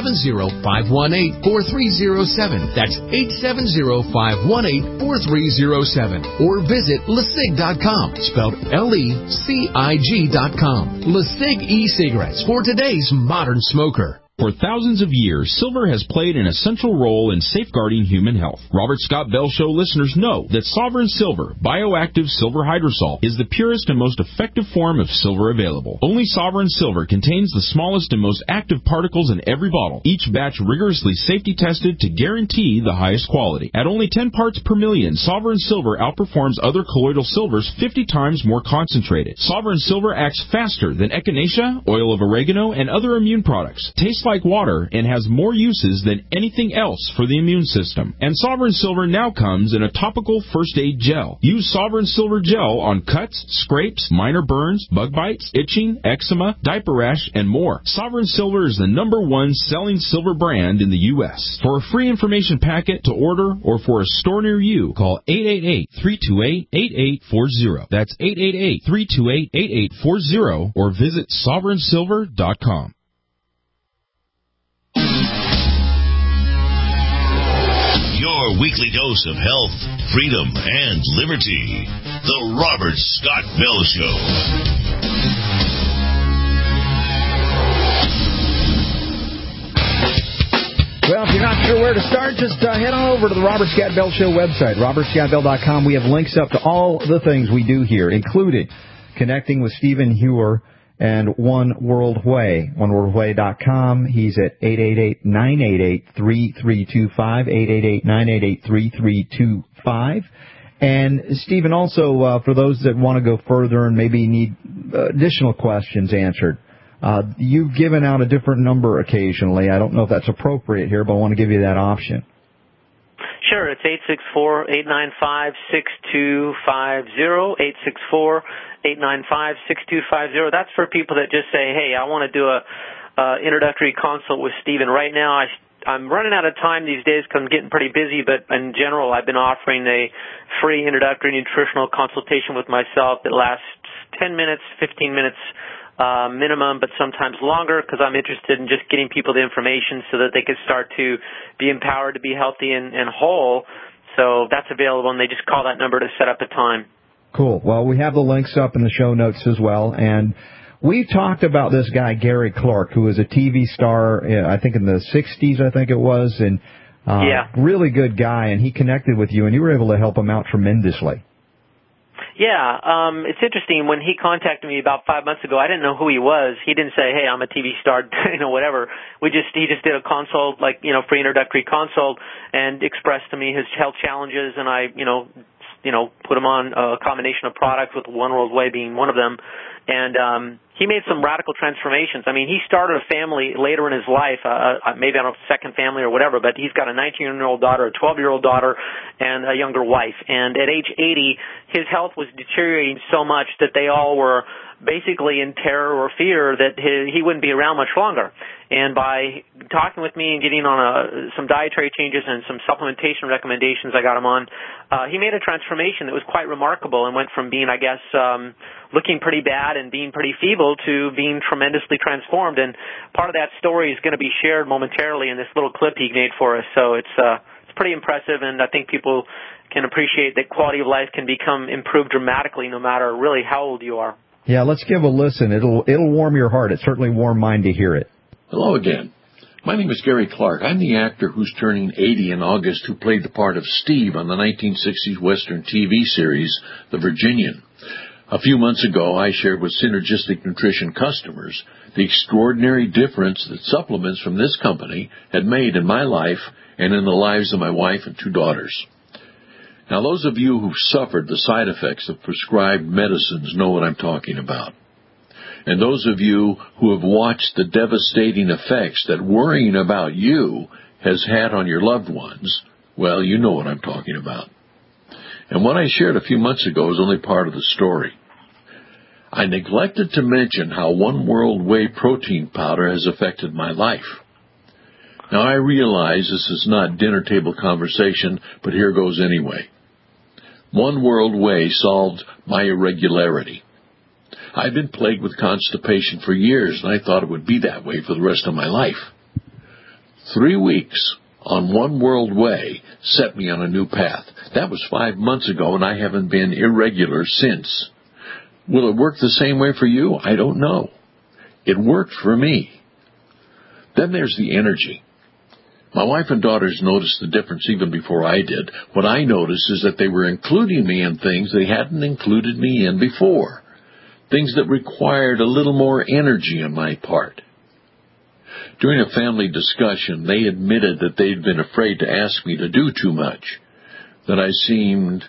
870-518-4307. That's 870-518-4307. Or visit LeSig.com, spelled LECIG.com. LeSig e-cigarettes for today's modern smoker. For thousands of years, silver has played an essential role in safeguarding human health. Robert Scott Bell Show listeners know that Sovereign Silver, bioactive silver hydrosol, is the purest and most effective form of silver available. Only Sovereign Silver contains the smallest and most active particles in every bottle, each batch rigorously safety tested to guarantee the highest quality. At only 10 parts per million, Sovereign Silver outperforms other colloidal silvers 50 times more concentrated. Sovereign Silver acts faster than echinacea, oil of oregano, and other immune products. Tastes like water and has more uses than anything else for the immune system. And Sovereign Silver now comes in a topical first aid gel. Use Sovereign Silver gel on cuts, scrapes, minor burns, bug bites, itching, eczema, diaper rash, and more. Sovereign Silver is the #1 selling silver brand in the U.S. For a free information packet to order or for a store near you, call 888-328-8840. That's 888-328-8840 or visit sovereignsilver.com. Your weekly dose of health, freedom, and liberty. The Robert Scott Bell Show. Well, if you're not sure where to start, just head on over to the Robert Scott Bell Show website, robertscottbell.com. We have links up to all the things we do here, including connecting with Stephen Hewer and One World Way, oneworldway.com. He's at 888-988-3325, 888-988-3325. And, Stephen, also, for those that want to go further and maybe need additional questions answered, you've given out a different number occasionally. I don't know if that's appropriate here, but I want to give you that option. Sure, it's 864-895-6250, 864-895-6250. That's for people that just say, hey, I want to do a introductory consult with Stephen. Right now, I'm running out of time these days because I'm getting pretty busy, but in general, I've been offering a free introductory nutritional consultation with myself that lasts 10 minutes, 15 minutes minimum, but sometimes longer, because I'm interested in just getting people the information so that they can start to be empowered to be healthy and whole. So that's available, and they just call that number to set up a time. Cool. Well, we have the links up in the show notes as well, and we've talked about this guy, Gary Clark, who was a TV star, I think in the 60s, I think it was, and really good guy, and he connected with you, and you were able to help him out tremendously. Yeah, it's interesting. When he contacted me about 5 months ago, I didn't know who he was. He didn't say, hey, I'm a TV star, whatever. He just did a consult, free introductory consult, and expressed to me his health challenges, and I, put him on a combination of products, with One World Way being one of them. And he made some radical transformations. I mean, he started a family later in his life, maybe on a second family or whatever, but he's got a 19-year-old daughter, a 12-year-old daughter, and a younger wife. And at age 80, his health was deteriorating so much that they all were basically in terror or fear that he wouldn't be around much longer. And by talking with me and getting on some dietary changes and some supplementation recommendations I got him on, he made a transformation that was quite remarkable and went from being, looking pretty bad and being pretty feeble to being tremendously transformed. And part of that story is going to be shared momentarily in this little clip he made for us. So it's pretty impressive, and I think people can appreciate that quality of life can become improved dramatically no matter really how old you are. Yeah, let's give a listen. It'll warm your heart. It certainly warmed mine to hear it. Hello again. My name is Gary Clark. I'm the actor who's turning 80 in August who played the part of Steve on the 1960s Western TV series, The Virginian. A few months ago, I shared with Synergistic Nutrition customers the extraordinary difference that supplements from this company had made in my life and in the lives of my wife and 2 daughters. Now, those of you who've suffered the side effects of prescribed medicines know what I'm talking about. And those of you who have watched the devastating effects that worrying about you has had on your loved ones, well, you know what I'm talking about. And what I shared a few months ago is only part of the story. I neglected to mention how One World Whey protein powder has affected my life. Now, I realize this is not dinner table conversation, but here goes anyway. One World Whey solved my irregularity. I've been plagued with constipation for years, and I thought it would be that way for the rest of my life. 3 weeks on One World Whey set me on a new path. That was 5 months ago, and I haven't been irregular since. Will it work the same way for you? I don't know. It worked for me. Then there's the energy. My wife and daughters noticed the difference even before I did. What I noticed is that they were including me in things they hadn't included me in before. Things that required a little more energy on my part. During a family discussion, they admitted that they'd been afraid to ask me to do too much, that I seemed,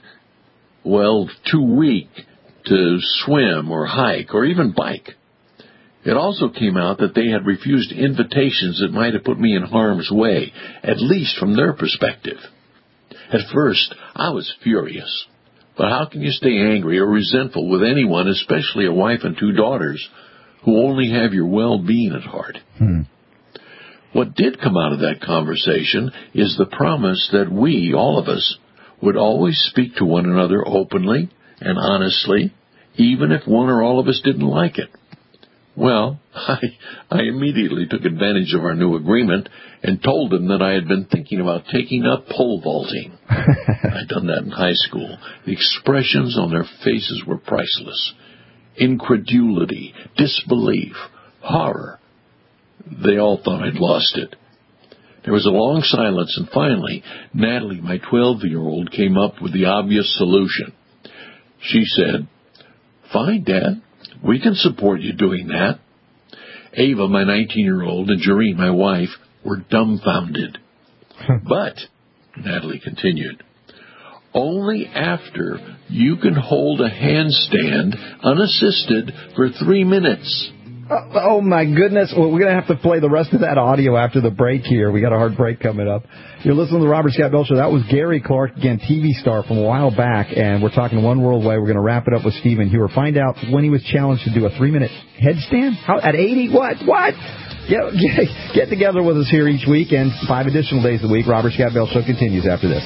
too weak to swim or hike or even bike. It also came out that they had refused invitations that might have put me in harm's way, at least from their perspective. At first, I was furious. But how can you stay angry or resentful with anyone, especially a wife and 2 daughters, who only have your well-being at heart? What did come out of that conversation is the promise that we, all of us, would always speak to one another openly and honestly, even if one or all of us didn't like it. Well, I immediately took advantage of our new agreement and told them that I had been thinking about taking up pole vaulting. I'd done that in high school. The expressions on their faces were priceless. Incredulity, disbelief, horror. They all thought I'd lost it. There was a long silence, and finally, Natalie, my 12-year-old, came up with the obvious solution. She said, "Fine, Dad. We can support you doing that." Ava, my 19-year-old, and Jareen, my wife, were dumbfounded. But, Natalie continued, only after you can hold a handstand unassisted for 3 minutes. Oh, my goodness. Well, we're going to have to play the rest of that audio after the break here. We got a hard break coming up. You're listening to the Robert Scott Bell Show. That was Gary Clark, again, TV star from a while back, and we're talking One World Whey. We're going to wrap it up with Stephen Hewer. Find out when he was challenged to do a 3-minute headstand. How, at 80? What? Get together with us here each week and 5 additional days a week. Robert Scott Bell Show continues after this.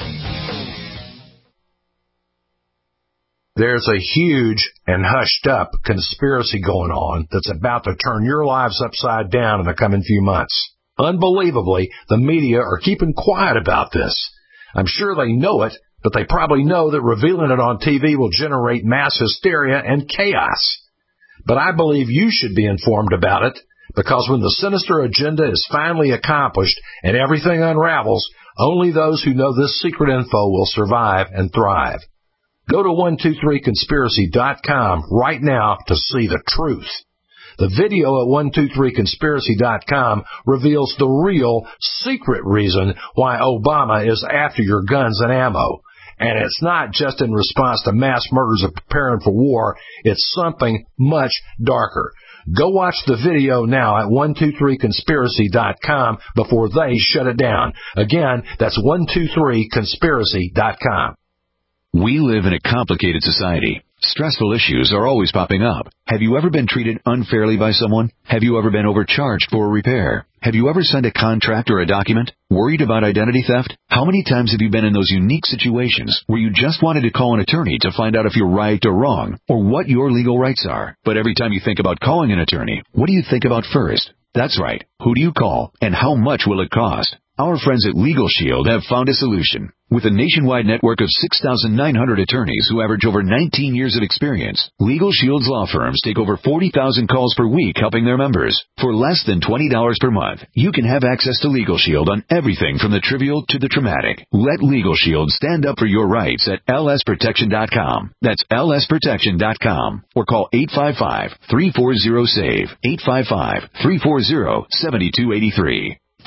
There's a huge and hushed-up conspiracy going on that's about to turn your lives upside down in the coming few months. Unbelievably, the media are keeping quiet about this. I'm sure they know it, but they probably know that revealing it on TV will generate mass hysteria and chaos. But I believe you should be informed about it, because when the sinister agenda is finally accomplished and everything unravels, only those who know this secret info will survive and thrive. Go to 123conspiracy.com right now to see the truth. The video at 123conspiracy.com reveals the real, secret reason why Obama is after your guns and ammo. And it's not just in response to mass murders of preparing for war. It's something much darker. Go watch the video now at 123conspiracy.com before they shut it down. Again, that's 123conspiracy.com. We live in a complicated society. Stressful issues are always popping up. Have you ever been treated unfairly by someone? Have you ever been overcharged for a repair? Have you ever signed a contract or a document? Worried about identity theft? How many times have you been in those unique situations where you just wanted to call an attorney to find out if you're right or wrong, or what your legal rights are? But every time you think about calling an attorney, what do you think about first? That's right. Who do you call, and how much will it cost? Our friends at Legal Shield have found a solution. With a nationwide network of 6,900 attorneys who average over 19 years of experience, Legal Shield's law firms take over 40,000 calls per week helping their members. For less than $20 per month, you can have access to Legal Shield on everything from the trivial to the traumatic. Let Legal Shield stand up for your rights at lsprotection.com. That's lsprotection.com. Or call 855-340-SAVE, 855-340-7283.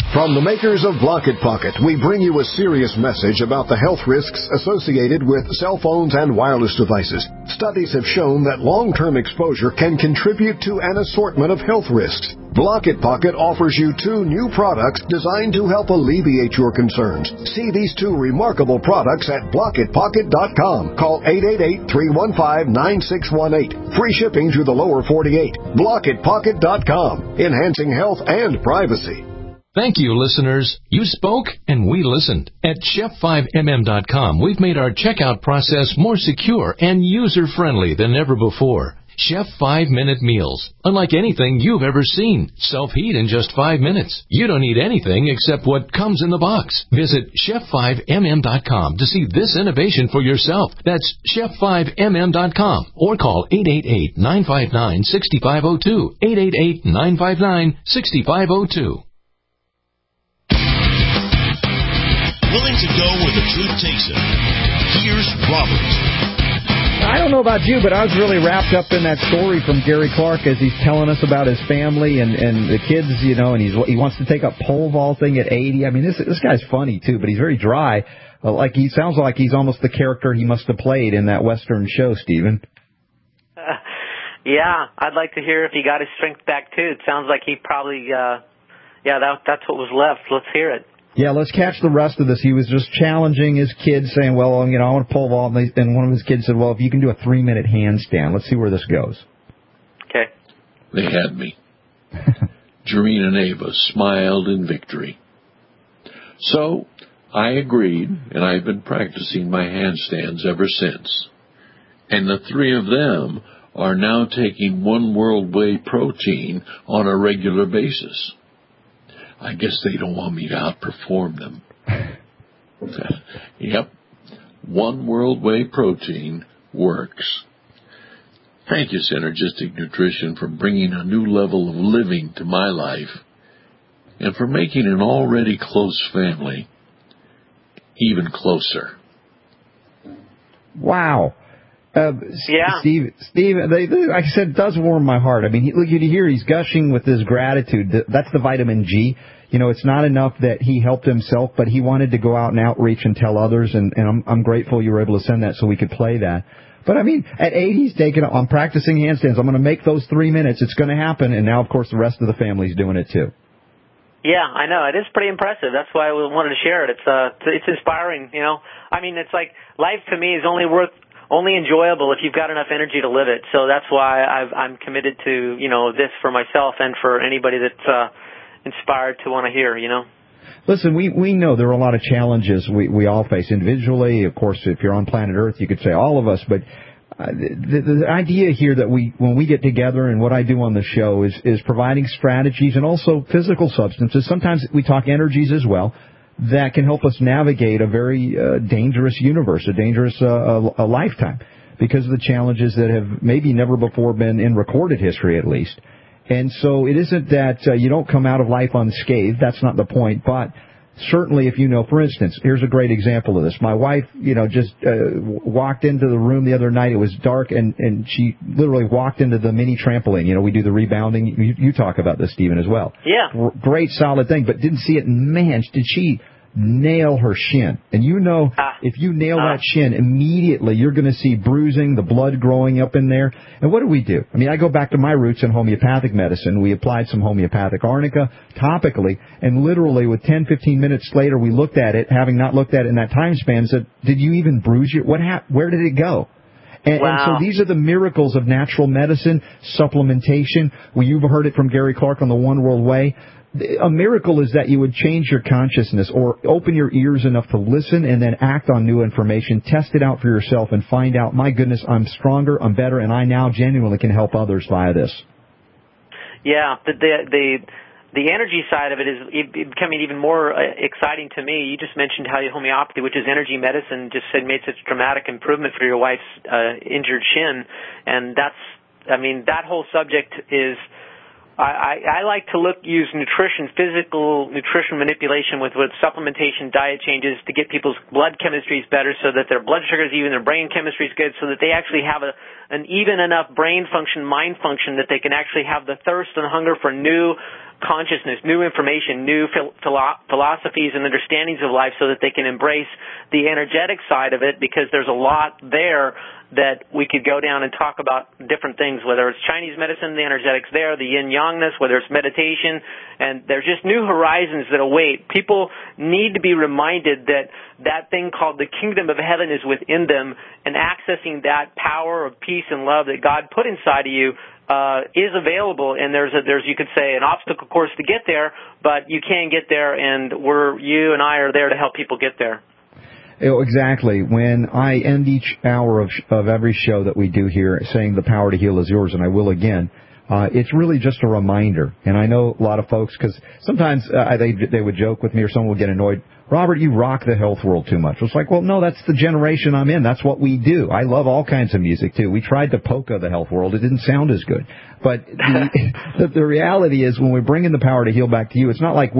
From the makers of Block It Pocket, we bring you a serious message about the health risks associated with cell phones and wireless devices. Studies have shown that long-term exposure can contribute to an assortment of health risks. Block It Pocket offers you 2 new products designed to help alleviate your concerns. See these 2 remarkable products at blockitpocket.com. Call 888-315-9618. Free shipping to the lower 48. Blockitpocket.com. Enhancing health and privacy. Thank you, listeners. You spoke and we listened. At Chef5MM.com, we've made our checkout process more secure and user-friendly than ever before. Chef 5-minute meals. Unlike anything you've ever seen. Self-heat in just 5 minutes. You don't need anything except what comes in the box. Visit Chef5MM.com to see this innovation for yourself. That's Chef5MM.com or call 888-959-6502. 888-959-6502. Willing to go where the truth takes him. Here's Robert. I don't know about you, but I was really wrapped up in that story from Gary Clark as he's telling us about his family and the kids, you know, and he wants to take up pole vaulting at 80. I mean, this guy's funny, too, but he's very dry. Like he sounds like he's almost the character he must have played in that Western show, Stephen. Yeah, I'd like to hear if he got his strength back, too. It sounds like he probably, that's what was left. Let's hear it. Yeah, let's catch the rest of this. He was just challenging his kids, saying, well, you know, I want to pole vault. And one of his kids said, well, if you can do a 3-minute handstand, let's see where this goes. Okay. They had me. Jareen and Ava smiled in victory. So I agreed, and I've been practicing my handstands ever since. And the 3 of them are now taking One World Whey protein on a regular basis. I guess they don't want me to outperform them. Yep. One World Whey protein works. Thank you, Synergistic Nutrition, for bringing a new level of living to my life and for making an already close family even closer. Wow. Steve, like I said, it does warm my heart. I mean, you hear he's gushing with his gratitude. That's the vitamin G. You know, it's not enough that he helped himself, but he wanted to go out and outreach and tell others, and I'm grateful you were able to send that so we could play that. But, I mean, at 80, I'm practicing handstands. I'm going to make those 3 minutes. It's going to happen, and now, of course, the rest of the family's doing it, too. Yeah, I know. It is pretty impressive. That's why I wanted to share it. It's inspiring, you know. I mean, it's like life to me is only enjoyable if you've got enough energy to live it. So that's why I'm committed to, you know, this for myself and for anybody that's inspired to want to hear, you know. Listen, we know there are a lot of challenges we all face individually. Of course, if you're on planet Earth, you could say all of us. But the idea here that when we get together and what I do on the show is providing strategies and also physical substances. Sometimes we talk energies as well, that can help us navigate a very dangerous universe, a dangerous a lifetime, because of the challenges that have maybe never before been in recorded history, at least. And so it isn't that you don't come out of life unscathed. That's not the point. But certainly if you know, for instance, here's a great example of this. My wife, you know, just walked into the room the other night. It was dark, and she literally walked into the mini trampoline. You know, we do the rebounding. You talk about this, Stephen, as well. Yeah. Great, solid thing, but didn't see it. Man, did she nail her shin. And you know, if you nail that shin, immediately you're going to see bruising, the blood growing up in there. And what do we do? I mean, I go back to my roots in homeopathic medicine. We applied some homeopathic arnica topically, and literally with 10, 15 minutes later, we looked at it, having not looked at it in that time span, said, did you even bruise your, where did it go? And so these are the miracles of natural medicine, supplementation. Well, you've heard it from Gary Clark on the One World Whey. A miracle is that you would change your consciousness or open your ears enough to listen and then act on new information, test it out for yourself, and find out, my goodness, I'm stronger, I'm better, and I now genuinely can help others via this. Yeah, the energy side of it is becoming even more exciting to me. You just mentioned how homeopathy, which is energy medicine, just made such dramatic improvement for your wife's injured shin, and that whole subject is. I like to use physical nutrition manipulation with supplementation, diet changes to get people's blood chemistries better so that their blood sugars, even their brain chemistry is good, so that they actually have an even enough brain function, mind function, that they can actually have the thirst and hunger for new consciousness, new information, new philosophies and understandings of life so that they can embrace the energetic side of it, because there's a lot there that we could go down and talk about different things, whether it's Chinese medicine, the energetics there, the yin-yangness, whether it's meditation, and there's just new horizons that await. People need to be reminded that that thing called the kingdom of heaven is within them, and accessing that power of peace and love that God put inside of you is available, and there's you could say an obstacle course to get there, but you can get there, and you and I are there to help people get there. Exactly. When I end each hour of every show that we do here saying the power to heal is yours, and I will again, it's really just a reminder. And I know a lot of folks, because sometimes they would joke with me, or someone would get annoyed, Robert, you rock the health world too much. It's like, well, no, that's the generation I'm in. That's what we do. I love all kinds of music, too. We tried to polka the health world. It didn't sound as good. But the reality is, when we bring in the power to heal back to you, it's not like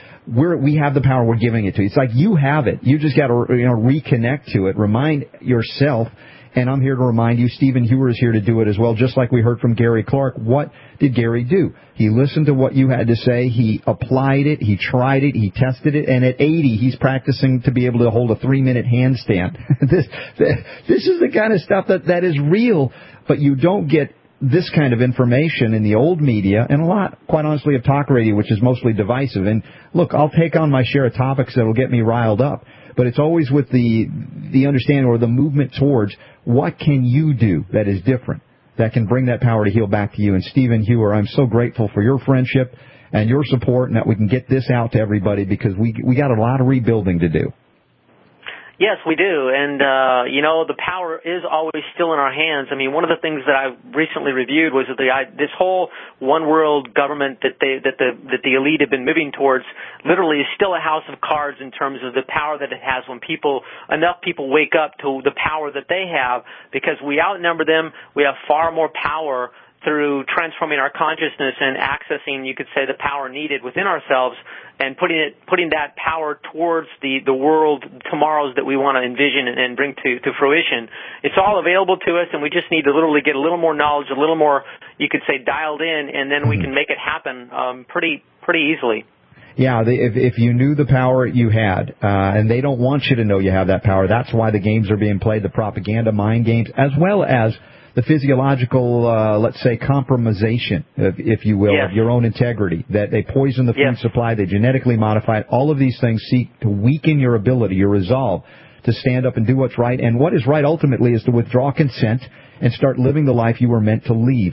we have the power, we're giving it to you. It's like you have it. You just got to reconnect to it. Remind yourself. And I'm here to remind you, Stephen Hewer is here to do it as well, just like we heard from Gary Clark. What did Gary do? He listened to what you had to say. He applied it. He tried it. He tested it. And at 80, he's practicing to be able to hold a 3-minute handstand. This is the kind of stuff that is real, but you don't get this kind of information in the old media, and a lot, quite honestly, of talk radio, which is mostly divisive. And look, I'll take on my share of topics that will get me riled up, but it's always with the understanding or the movement towards what can you do that is different, that can bring that power to heal back to you. And Stephen Hewer, I'm so grateful for your friendship and your support, and that we can get this out to everybody, because we got a lot of rebuilding to do. Yes, we do, and the power is always still in our hands. I mean, one of the things that I recently reviewed was that this whole one world government that the elite have been moving towards literally is still a house of cards in terms of the power that it has when enough people wake up to the power that they have, because we outnumber them. We have far more power through transforming our consciousness and accessing, you could say, the power needed within ourselves, and putting that power towards the world tomorrows that we want to envision and bring to fruition. It's all available to us, and we just need to literally get a little more knowledge, a little more, you could say, dialed in, and then we can make it happen pretty easily. Yeah, if you knew the power you had, and they don't want you to know you have that power, that's why the games are being played, the propaganda, mind games, as well as the physiological, let's say, compromisation, if you will, of your own integrity, that they poison the food supply, they genetically modify it. All of these things seek to weaken your ability, your resolve to stand up and do what's right. And what is right ultimately is to withdraw consent and start living the life you were meant to live,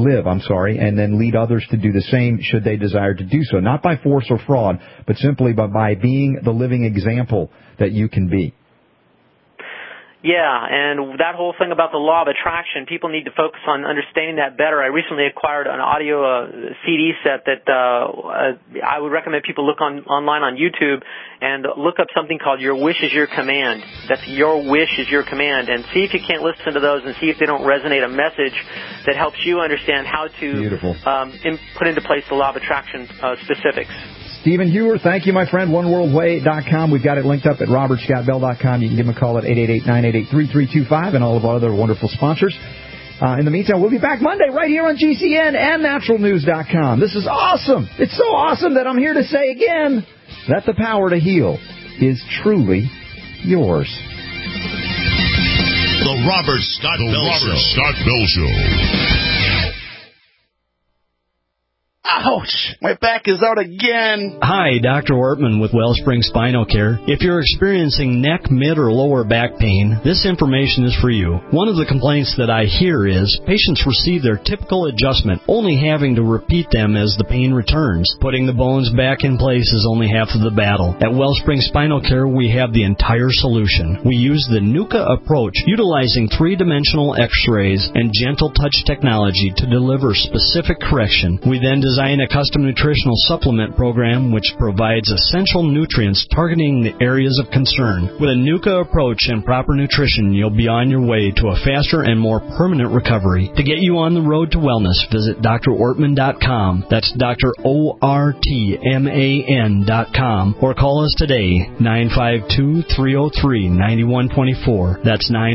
and then lead others to do the same should they desire to do so. Not by force or fraud, but simply by being the living example that you can be. Yeah, and that whole thing about the law of attraction, people need to focus on understanding that better. I recently acquired an audio CD set that I would recommend people look online on YouTube and look up something called Your Wish is Your Command. That's Your Wish is Your Command. And see if you can't listen to those and see if they don't resonate a message that helps you understand how to put into place the law of attraction specifics. Stephen Hewer, thank you, my friend. OneWorldWay.com. We've got it linked up at RobertScottBell.com. You can give him a call at 888-988-3325 and all of our other wonderful sponsors. In the meantime, we'll be back Monday right here on GCN and NaturalNews.com. This is awesome. It's so awesome that I'm here to say again that the power to heal is truly yours. The Robert Scott Bell Show. Ouch! My back is out again. Hi, Dr. Ortman with Wellspring Spinal Care. If you're experiencing neck, mid, or lower back pain, this information is for you. One of the complaints that I hear is patients receive their typical adjustment, only having to repeat them as the pain returns. Putting the bones back in place is only half of the battle. At Wellspring Spinal Care, we have the entire solution. We use the NUCA approach, utilizing three-dimensional x-rays and gentle touch technology to deliver specific correction. We then design a custom nutritional supplement program which provides essential nutrients targeting the areas of concern. With a NUCA approach and proper nutrition, you'll be on your way to a faster and more permanent recovery. To get you on the road to wellness, visit drortman.com. That's drortman.com. Or call us today, 952-303-9124. That's